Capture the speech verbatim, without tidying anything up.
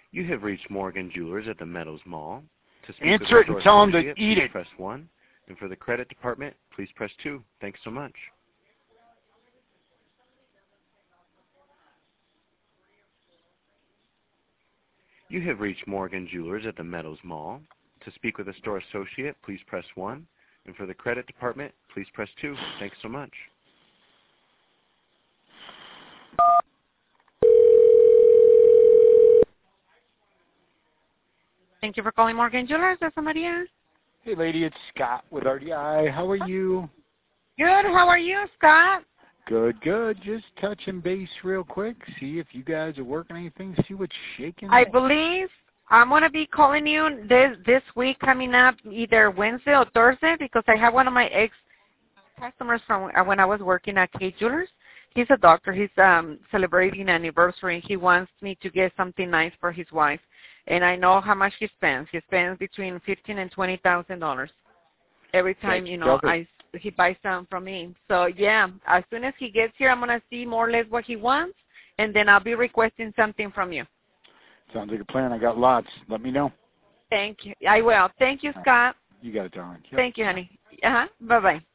You have reached Morgan Jewelers at the Meadows Mall. To speak Answer with it and tell them to eat please it. Press one. And for the credit department, please press two. Thanks so much. You have reached Morgan Jewelers at the Meadows Mall. To speak with a store associate, please press one. And for the credit department, please press two. Thanks so much. Thank you for calling Morgan Jewelers. This is Maria. Hey, lady, it's Scott with R D I. How are you? Good. How are you, Scott? Good, good. Just touching base real quick. See if you guys are working anything. See what's shaking. I believe I'm going to be calling you this this week coming up, either Wednesday or Thursday, because I have one of my ex-customers from when I was working at K Jewelers. He's a doctor. He's um, celebrating an anniversary. He wants me to get something nice for his wife. And I know how much he spends. He spends between fifteen and twenty thousand dollars every time. That's you know double. I he buys some from me. So yeah, as soon as he gets here, I'm gonna see more or less what he wants, and then I'll be requesting something from you. Sounds like a plan. I got lots. Let me know. Thank you. I will. Thank you, Scott. You got it, darling. Yep. Thank you, honey. Uh huh. Bye bye.